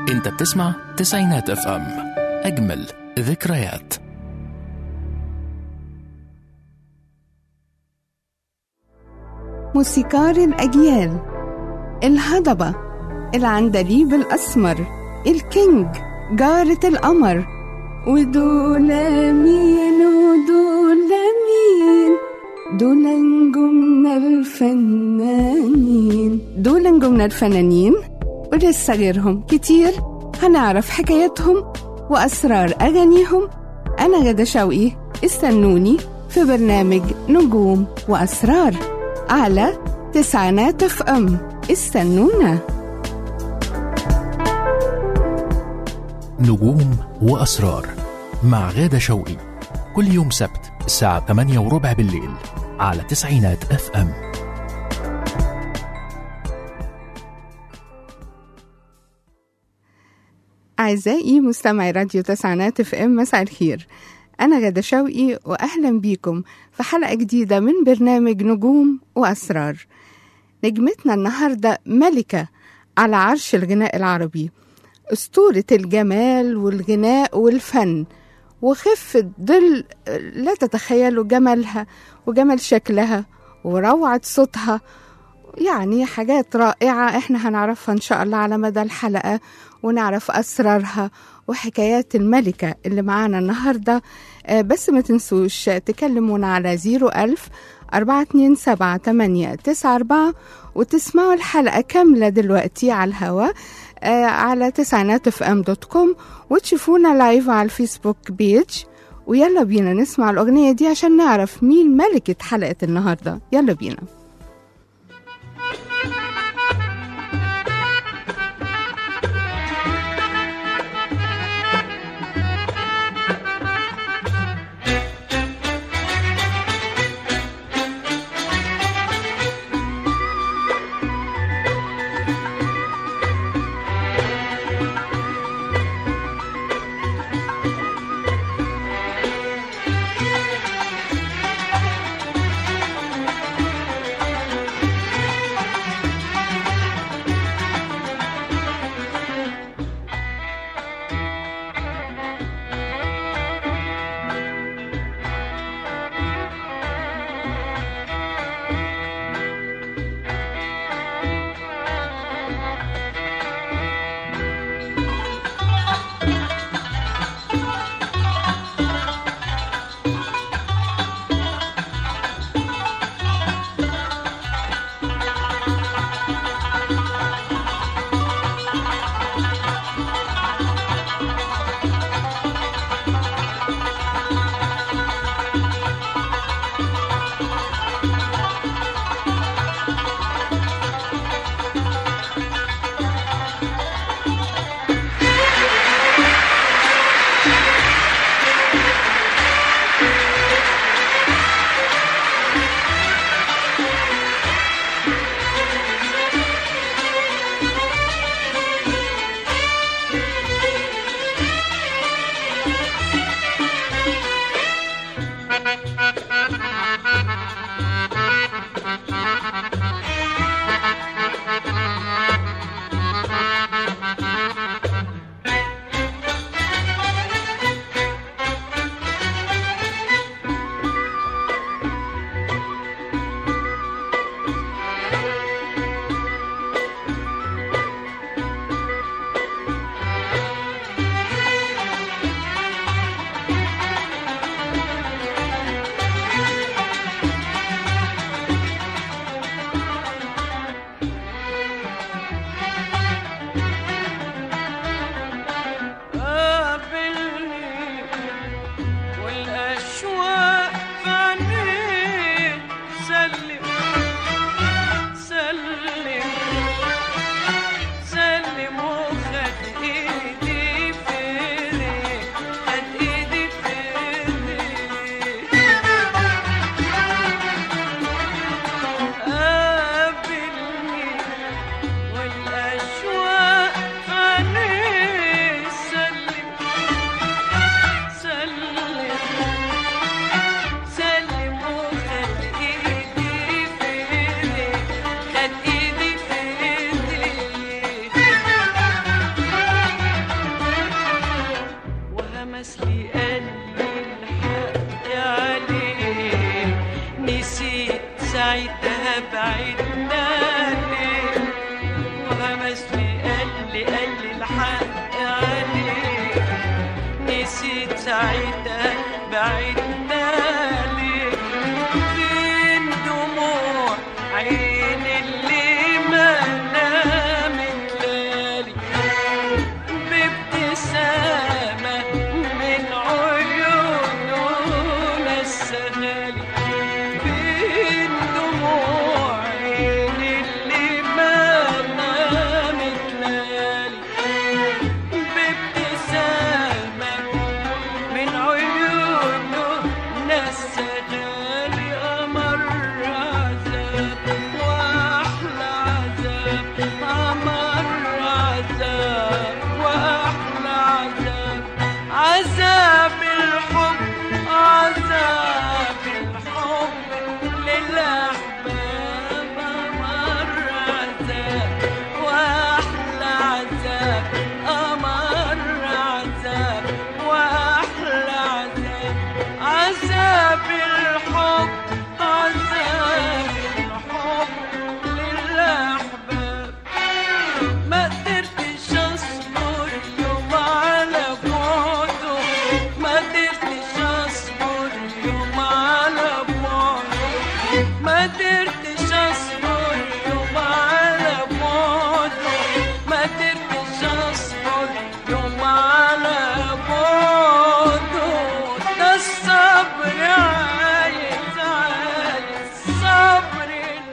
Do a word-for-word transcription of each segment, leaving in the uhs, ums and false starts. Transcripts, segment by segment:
انت بتسمع تسعينات اف ام، اجمل ذكريات. موسيقار الأجيال، الهضبة، العندليب الأسمر، الكينج، جارة القمر، ودول مين ودول مين، دول نجومنا الفنانين، دول نجومنا الفنانين ولسه غيرهم كتير هنعرف حكاياتهم وأسرار أغانيهم. أنا غادة شوقي، استنوني في برنامج نجوم وأسرار على تسعينات اف ام. استنونا. نجوم وأسرار مع غادة شوقي، كل يوم سبت الساعة ثمانية وربع بالليل على تسعينات اف ام. أعزائي مستمعي راديو تسعينات اف ام، مساء الخير. أنا غادة شوقي وأهلا بيكم في حلقة جديدة من برنامج نجوم وأسرار. نجمتنا النهاردة ملكة على عرش الغناء العربي، أسطورة الجمال والغناء والفن وخفة ظل لا تتخيلوا جمالها وجمال شكلها وروعة صوتها، يعني حاجات رائعة احنا هنعرفها ان شاء الله على مدى الحلقة، ونعرف أسرارها وحكايات الملكة اللي معانا النهاردة. بس ما تنسوش تكلمونا على زيرو ألف أربعة اتنين سبعة تمانية تسعة أربعة وتسمعوا الحلقة كاملة دلوقتي على الهواء على تسعينات اف ام دوت كوم، وتشوفونا لايف على الفيسبوك بيج. ويلا بينا نسمع الأغنية دي عشان نعرف مين ملكة حلقة النهاردة. يلا بينا. بعدنا ليه وهمس لي قال لي قال لي الحق عليك نسيت ساعتها بعدنا ليه فين دموع عين اللي ما نامت ليالي بابتسامة من عيونه نسهالي فين دموع عين اللي ما نامت ليالي بابتسامة من عيونه نسهالي أمر عذاب وأحلى عذاب أمر عذاب وأحلى عذاب عذاب الحب عذاب الحب للأحباب أمر عذاب وأحلى عذاب أمر عذاب وأحلى عذاب عذاب الحب عذاب الحب للأحباب ما قدرتش أصبر يوم على بعده ما قدرتش أصبر يوم على بعده ما قدرتش أصبر يوم على بعده ما قدرتش أصبر يوم على بعده ده الصبر عايز عايز صبر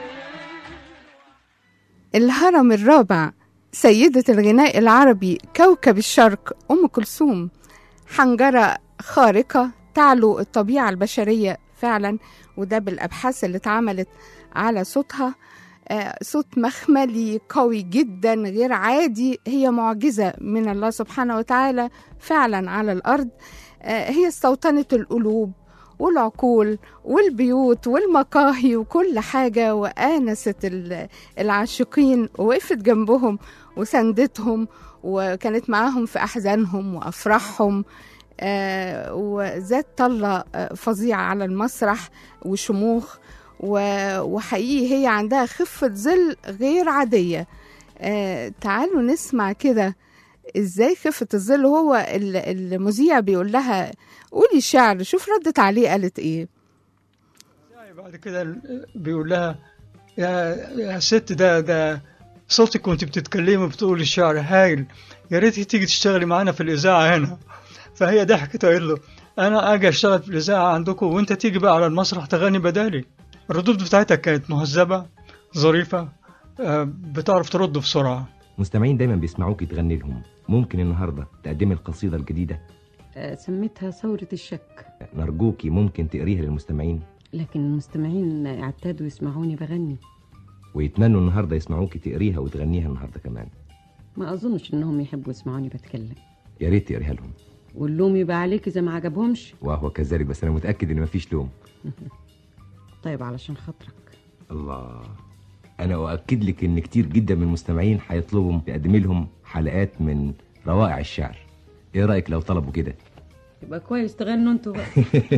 الهرم الرابع، سيدة الغناء العربي كوكب الشرق أم كلثوم، حنجرة خارقة تعلو الطبيعة البشرية فعلا، وده بالأبحاث اللي اتعملت على صوتها. آه، صوت مخملي قوي جدا غير عادي، هي معجزة من الله سبحانه وتعالى فعلا على الأرض. آه، هي استوطنت القلوب والعقول والبيوت والمقاهي وكل حاجة، وآنست ال- العاشقين ووقفت جنبهم وسندتهم وكانت معاهم في أحزانهم وأفراحهم. آه، وذات طلة آه، فظيعة على المسرح وشموخ، و- وحقيقي هي عندها خفة ظل غير عادية. آه، تعالوا نسمع كده ازاي خفة الظل. هو ال- المذيع بيقول لها قولي شعر، شوف ردت عليه قالت ايه. بعد كده بيقول لها يا يا ست، ده ده صوتك وانت بتتكلمي وبتقولي الشعر هايل، يا ريت تيجي تشتغلي معانا في الإذاعة هنا. فهي ضحكت وقالت له أنا أجي أشتغل في الإذاعة عندكم وأنت تيجي بقى على المسرح تغني بدالي. الردود بتاعتها كانت مهذبة ظريفة، آه، بتعرف ترد بسرعة. مستمعين دايما بيسمعوك تغني لهم، ممكن النهاردة تقدمي القصيدة الجديدة؟ آه، سميتها ثورة الشك، نرجوكي ممكن تقريها للمستمعين، لكن المستمعين اعتادوا يسمعوني بغني، ويتمنوا النهاردة يسمعوكي تقريها وتغنيها النهاردة كمان. ما أظنش إنهم يحبوا يسمعوني بتكلم. يا ريت تقريها لهم. واللوم يبقى عليك إذا ما عجبهمش. وهو كذلك، بس أنا متأكد إن مفيش لوم. طيب علشان خاطرك. الله، أنا أؤكد لك إن كتير جدا من المستمعين هيطلبوا تقدمي لهم حلقات من روائع الشعر. إيه رأيك لو طلبوا كده؟ يبقى كويس تغنوا انتوا بقى.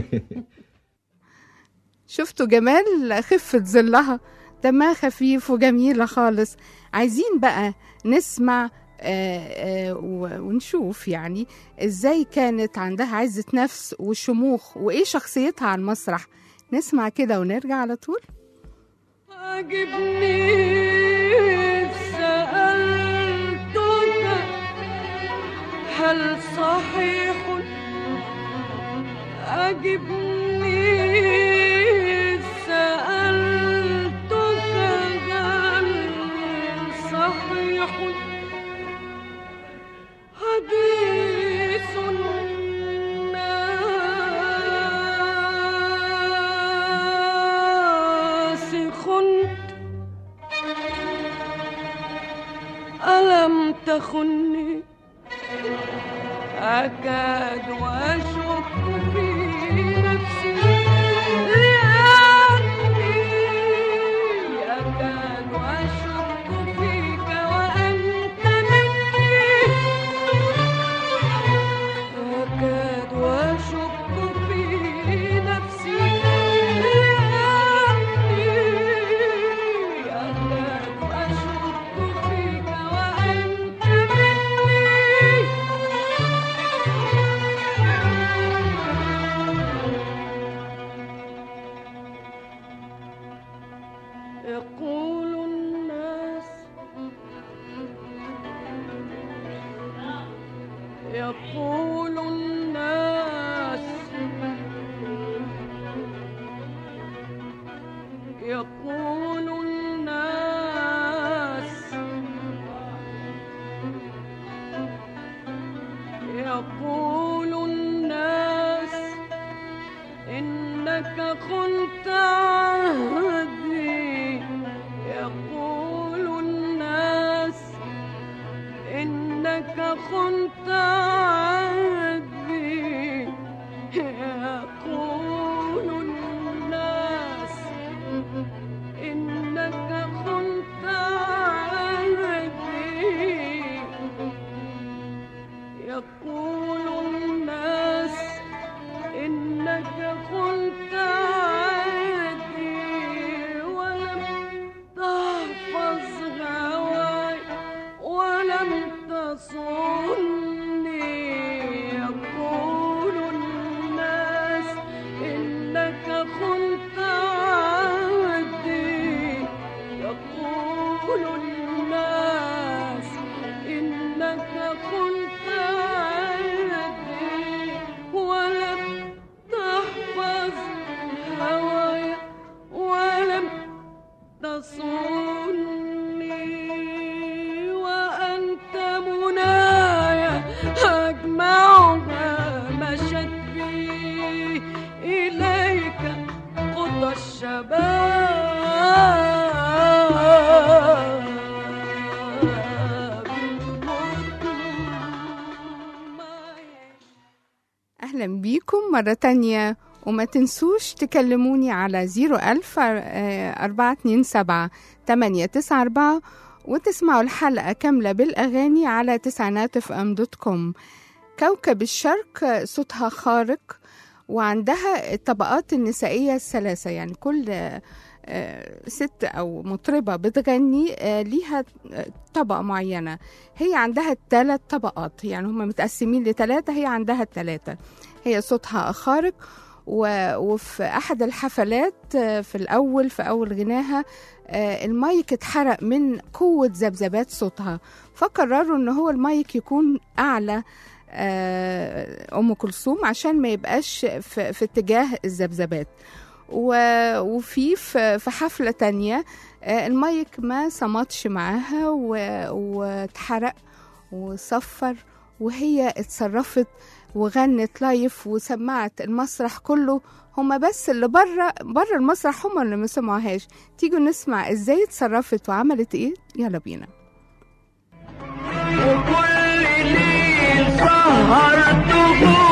شفتوا جمال خفة ظلها، دمها خفيف وجميلة خالص. عايزين بقى نسمع آه آه ونشوف يعني ازاي كانت عندها عزة نفس وشموخ وايه شخصيتها على المسرح. نسمع كده ونرجع على طول. عجبني سألتك هل صحيح، عجبني سألتك هل صحيح، حديث ناسخ ألم تخني، أكاد وأشك في نفسي لأني أكاد وأشك فيك وأنت مني، أكاد وأشك في نفسي لأني إنك خنت عهدي يقول الناس إنك خنت عهدي يقول الناس إنك خنت عهدي ولم تحفظ هواي ولم تصوني يقول الناس إنك خنت عهدي يقول الناس إنك خنت عهدي ولم تحفظ هواي ولم تصوني وأنت منايا أجمعها مشت بي إليك قطى الشباب أهلا بيكم مرة تانية، وما تنسوش تكلموني على زيرو ألف أربعة اتنين سبعة تمانية تسعة أربعة وتسمعوا الحلقة كاملة بالأغاني على تسعينات اف ام دوت كوم. كوكب الشرق صوتها خارق وعندها الطبقات النسائية الثلاثة، يعني كل ست أو مطربة بتغني ليها طبقة معينة، هي عندها الثلاث طبقات، يعني هم متقسمين لثلاثة، هي عندها الثلاثة. هي صوتها خارق، وفي أحد الحفلات في الأول في أول غناها المايك اتحرق من قوة ذبذبات صوتها، فقرروا إن هو المايك يكون أعلى أم كلثوم عشان ما يبقاش في, في اتجاه الذبذبات. وفي في حفلة تانية المايك ما صمتش معاها واتحرق وصفر، وهي اتصرفت وغنت لايف وسمعت المسرح كله، هما بس اللي بره بره المسرح هما اللي ما سمعوهاش. تيجوا نسمع ازاي اتصرفت وعملت ايه. يلا بينا. وكل ليل سهرته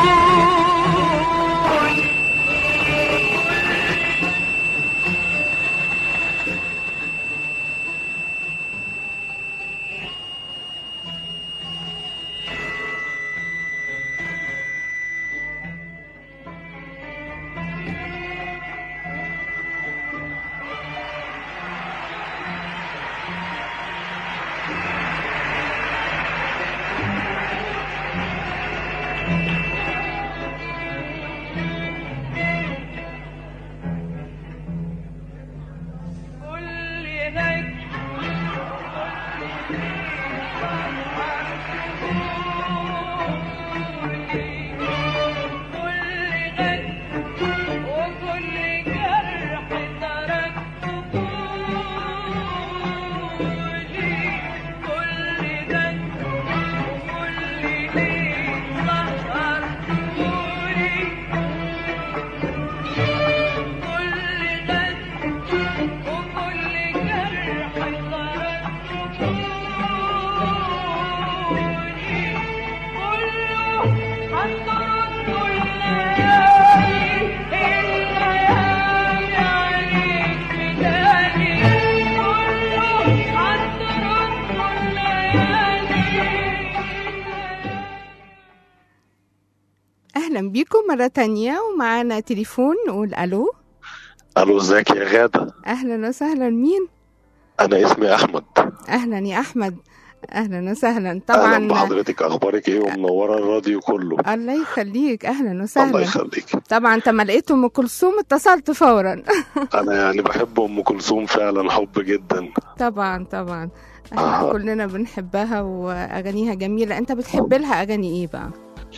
أهلا بيكم مرة تانية، ومعانا تليفون نقول ألو. ألو، ازيك يا غادة؟ أهلا وسهلا. مين؟ أنا اسمي أحمد. أهلا يا أحمد، أهلا وسهلا. طبعا أهلا بحضرتك، أخبارك إيه؟ ومنورة الراديو كله. الله يخليك، أهلا وسهلا. الله يخليك. طبعا أنت ما لقيت أم كلثوم اتصلت فورا. أنا يعني بحب أم كلثوم فعلا، حب جدا. طبعا طبعا احنا آه. كلنا بنحبها وأغانيها جميلة. أنت بتحب لها أغاني إيه بقى؟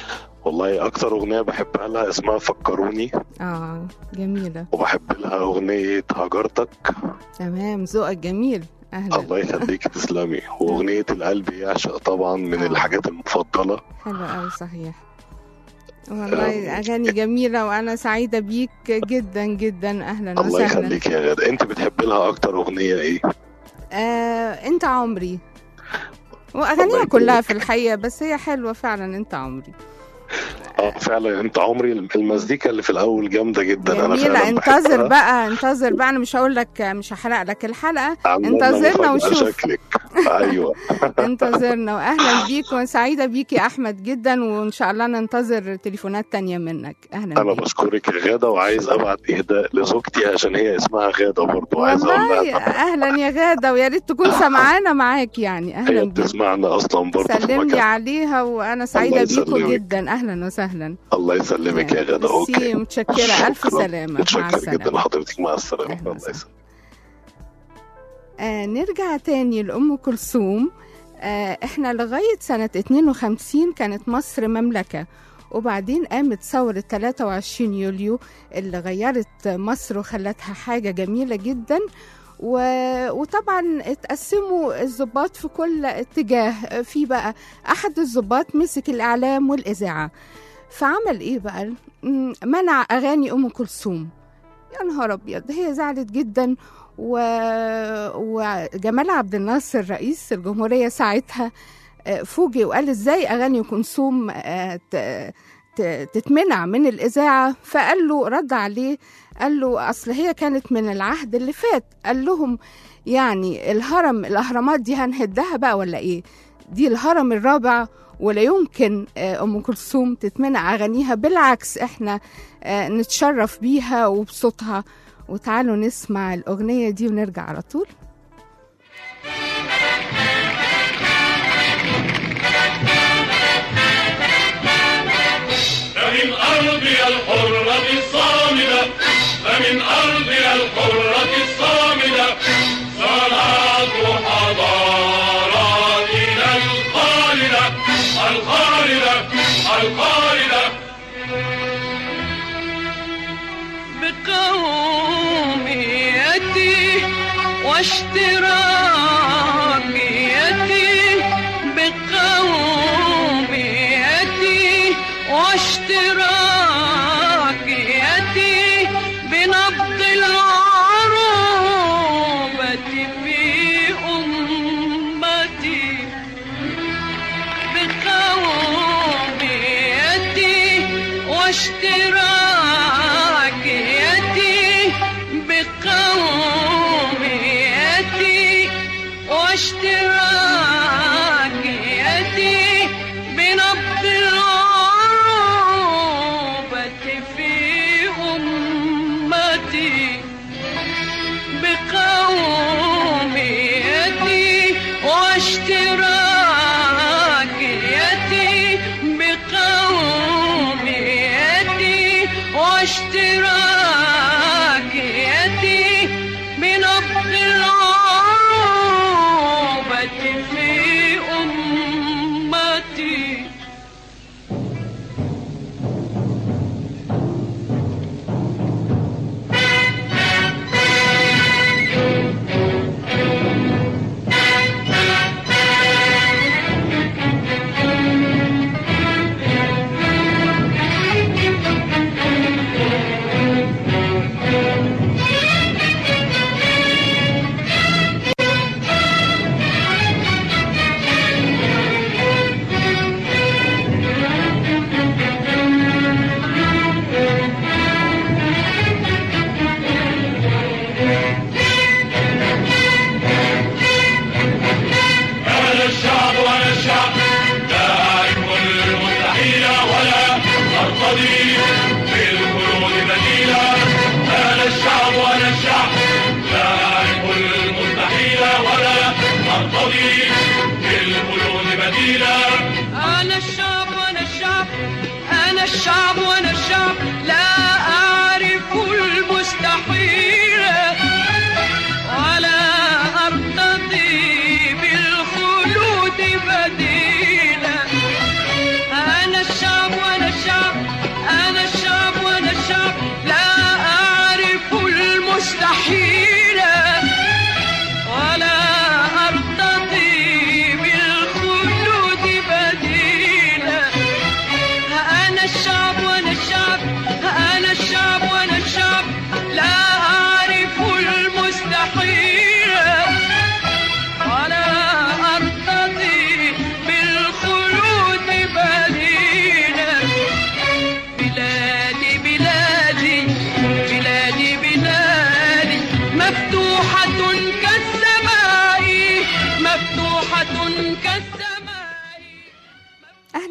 والله أكتر أغنية بحبها لها اسمها فكروني. آه جميلة. وبحب لها أغنية هجرتك. تمام، ذوقك جميل. أهلا. الله يخليك، تسلمي. وأغنية القلب يعشق طبعا من آه. الحاجات المفضلة. حلو أوي، صحيح والله. أغاني جميلة وأنا سعيدة بيك جدا جدا. أهلا وسهلا. الله يخليك يا غادة. أنت بتحب لها أكتر أغنية إيه؟ آه، أنت عمري. واغانيها كلها في الحقيقه، بس هي حلوه فعلا. انت عمري اه فعلا انت عمري، المزيكا اللي في الاول جامده جدا. انا جميلة. فعلا انتظر بحبها. بقى انتظر بقى، انا مش هقول لك، مش هحرق لك الحلقه، عملنا انتظرنا مفاجأة وشوف. شكلك. ايوه انتظرنا. واهلا بيك وسعيده بيك يا احمد جدا، وان شاء الله ننتظر تليفونات تانية منك. اهلا انا بيك. بشكرك يا غاده، وعايز ابعت اهداء لزوجتي عشان هي اسمها غاده برضه، عايز اقول والله لها اهلا يا غاده، ويا ريت تكون سمعانا معاك يعني. اهلا هي بيك، بتسمعنا اصلا برضه في سلم لي المكان. عليها، وانا سعيده الله بيكم يسلمك. جدا. اهلا وسهلا. الله يسلمك يا غاده. ميرسي، اوكي متشكره. الف شكراً. سلامه. مع متشكر جدا السلامه. لحضرتك. مع السلامه. أهلاً الله وسهلاً. يسلمك. آه نرجع تاني لأم كلثوم. آه احنا لغاية سنة اتنين وخمسين كانت مصر مملكة، وبعدين قامت ثورة ثلاثة وعشرين يوليو اللي غيرت مصر وخلتها حاجة جميلة جدا. و... وطبعا اتقسموا الضباط في كل اتجاه. في بقى أحد الضباط مسك الإعلام والإذاعة، فعمل إيه بقى؟ م- منع أغاني أم كلثوم. يا نهار أبيض، هي زعلت جدا. و... وجمال عبد الناصر رئيس الجمهورية ساعتها آه، فوجئ وقال ازاي أغاني كلثوم آه، ت- ت- تتمنع من الإذاعة. فقال له، رد عليه قال له أصل هي كانت من العهد اللي فات. قال لهم يعني الهرم الأهرامات دي هنهدها بقى ولا إيه؟ دي الهرم الرابع، ولا يمكن آه، أم كلثوم تتمنع أغانيها. بالعكس احنا آه، نتشرف بيها وبصوتها. وتعالوا نسمع الأغنية دي ونرجع على طول. فمن أرضي الحرة الصامدة، فمن أرضي الحرة الصامدة صنعت حضاراتنا الخالدة الخالدة الخالدة. بقوميتي واشتراكيتي، بقوميتي واشتراكيتي، بنبض العروبة في أمتي. بقوميتي واشتراكيتي، بقوميتي واشتراكيتي، بنبض العروبة في أمتي. بقوميتي واشتراكيتي، بقوميتي واشتراكيتي، بنبض العروبة في أمتي. أنا الشعب وأنا الشعب، لا أعرف المستحيل ولا أرتضي بالخلود بديلا. أنا الشعب وأنا الشعب، لا أعرف المستحيل ولا أرتضي بالخلود بديلا. أنا الشعب وأنا الشعب، أنا الشعب وأنا الشعب، لا أعرف المستحيل ولا أرتضي بالخلود بديلا. أنا الشعب وأنا الشعب، أنا الشعب وأنا الشعب، لا أعرف المستحيل ولا أرتضي بالخلود بديلا. أنا الشعب وأنا الشعب، أنا الشعب وأنا الشعب،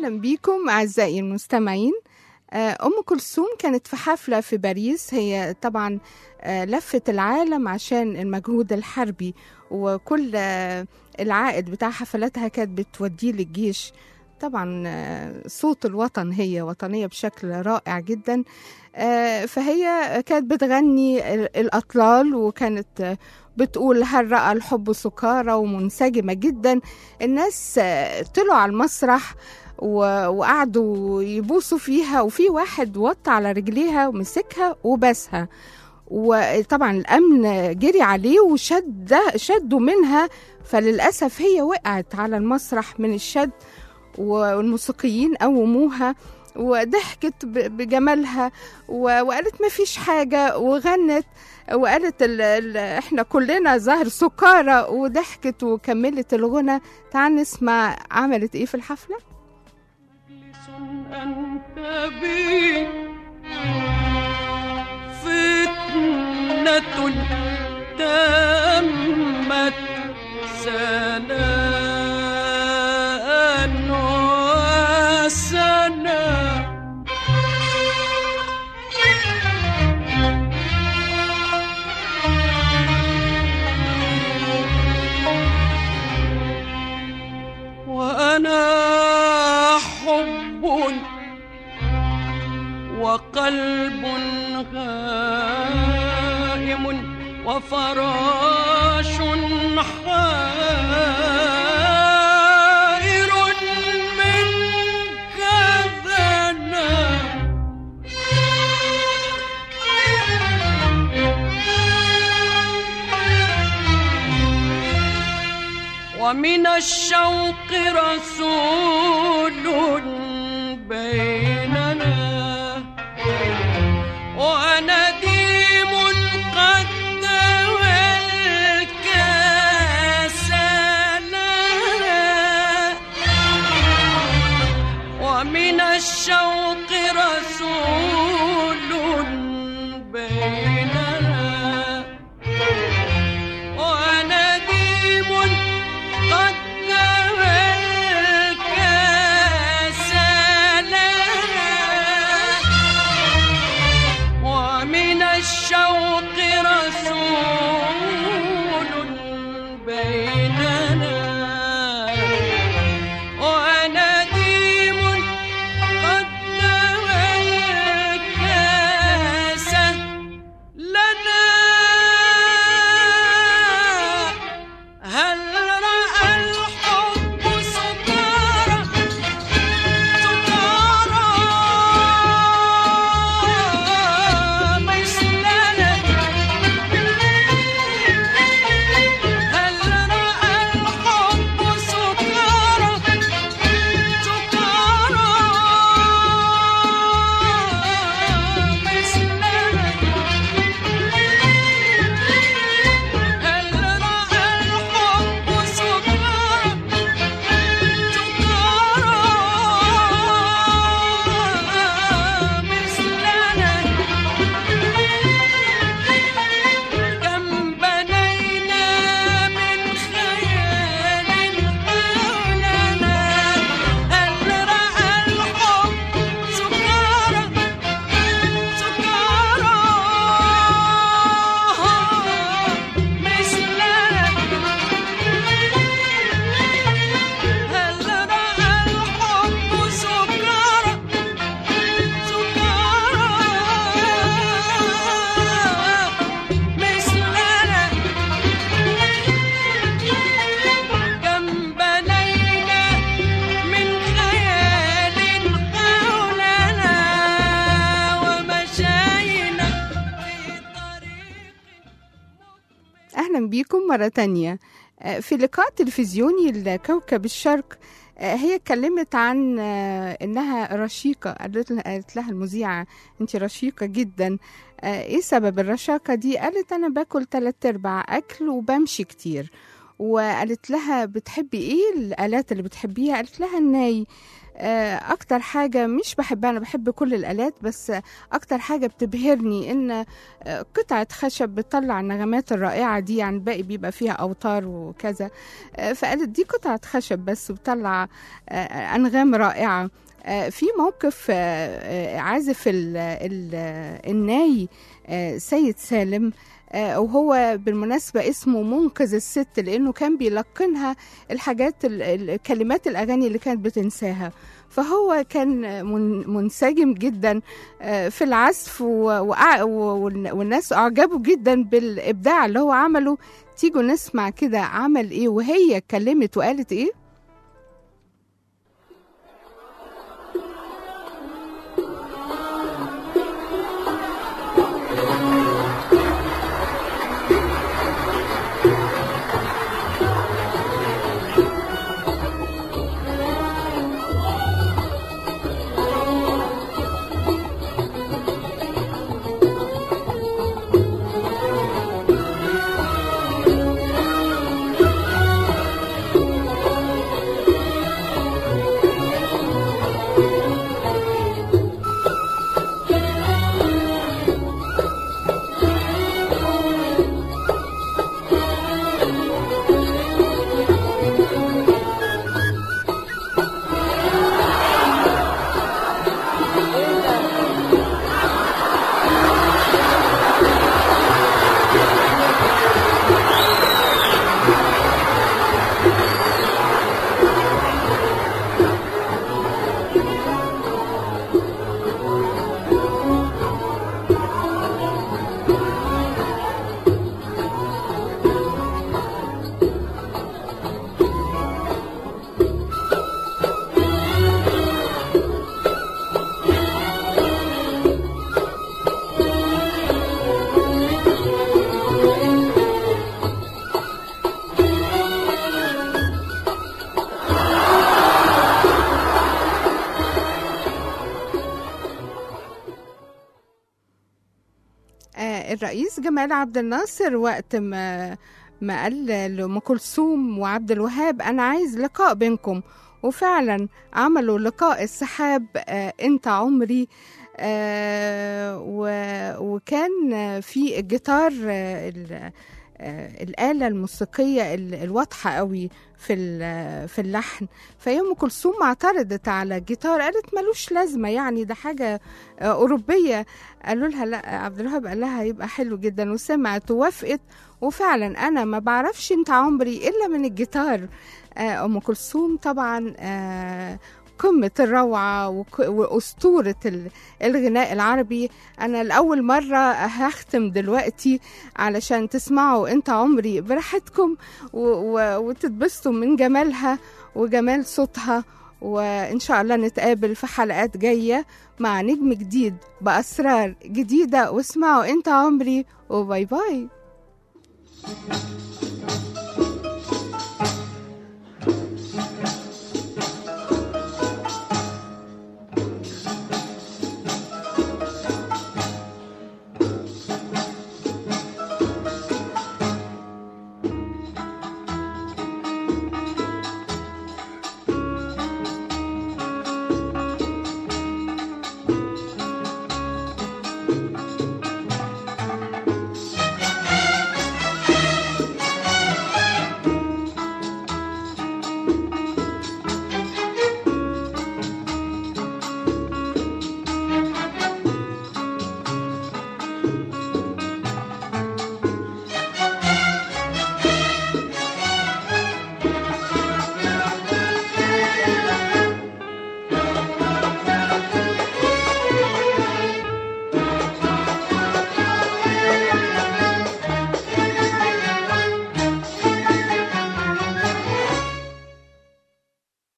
أهلا بيكم أعزائي المستمعين. أم كلثوم كانت في حفلة في باريس، هي طبعا لفت العالم عشان المجهود الحربي، وكل العائد بتاع حفلاتها كانت بتوديه للجيش. طبعا صوت الوطن، هي وطنية بشكل رائع جدا. فهي كانت بتغني الأطلال، وكانت بتقول هل رأى الحب سكارى، ومنسجمة جدا. الناس طلعوا على المسرح وقعدوا يبوسوا فيها، وفي واحد وطى على رجليها ومسكها وبسها، وطبعا الأمن جري عليه وشد شدوا منها، فللأسف هي وقعت على المسرح من الشد، والموسيقيين قوموها وضحكت بجمالها وقالت ما فيش حاجة، وغنت وقالت ال ال احنا كلنا ظهر سكارى، وضحكت وكملت الغنى. تعال نسمع عملت ايه في الحفلة. أنت بي فتنة تمت سنة وسنة، وأنا حب وقلب غائم وفراش حائر منك ذنا، ومن الشوق رسول بيننا، ونديم قد دوى الكاس لنا، ومن الشوق رسول بيننا، ونديم قد دوى الكاس لنا، ومن الشوق رسول بيننا، ونديم قد دوى الكاس لنا. هل رأى الحب سكارى سكارى مثلنا، هل رأى الحب سكارى سكارى مثلنا، هل رأى الحب سكارى كم بنينا من خيال حولنا، ومشينا في طريق. أهلا بيكم مرة تانية. في لقاء تلفزيوني لكوكب الشرق، هي اتكلمت عن إنها رشيقة. قالت لها, قالت لها المذيعة أنت رشيقة جدا، إيه سبب الرشاقة دي؟ قالت أنا باكل تلات أرباع أكل وبمشي كتير. وقالت لها بتحبي إيه الآلات اللي بتحبيها؟ قالت لها الناي. آه، اكتر حاجة مش بحبها، انا بحب كل الالات، بس اكتر حاجة بتبهرني ان آه، قطعة خشب بتطلع النغمات الرائعة دي، يعني الباقي بيبقى فيها اوتار وكذا. آه، فقالت دي قطعة خشب بس بتطلع آه، انغام رائعة. آه، في موقف آه، آه، عازف ال- ال- الناي آه، سيد سالم، آه، وهو بالمناسبة اسمه منقذ الست، لأنه كان بيلقنها الحاجات ال- ال- كلمات الأغاني اللي كانت بتنساها. فهو كان من- منسجم جدا آه، في العزف، و- وأع- و- والن- والناس أعجبوا جدا بالإبداع اللي هو عمله. تيجوا نسمع كده عمل إيه وهي اتكلمت وقالت إيه. آه، الرئيس جمال عبد الناصر وقت ما ما قال لأم كلثوم وعبد الوهاب أنا عايز لقاء بينكم، وفعلا عملوا لقاء السحاب آه، أنت عمري. آه، و- وكان في الجيتار آه، ال- آه، الآلة الموسيقية ال- الواضحة قوي في ال- في اللحن. فهي أم كلثوم اعترضت على الجيتار، قالت ملوش لازمة، يعني ده حاجة آه، أوروبية. قالوا لها لا، عبد الوهاب قال لها هيبقى حلو جدا، وسمعت ووافقت. وفعلا أنا ما بعرفش أنت عمري إلا من الجيتار. آه، أم كلثوم طبعا آه، قمة الروعة وك- وأسطورة ال- الغناء العربي. أنا لأول مرة هختم دلوقتي علشان تسمعوا أنت عمري براحتكم و- و- وتتبسطوا من جمالها وجمال صوتها. وإن شاء الله نتقابل في حلقات جاية مع نجم جديد بأسرار جديدة. واسمعوا أنت عمري، وباي باي.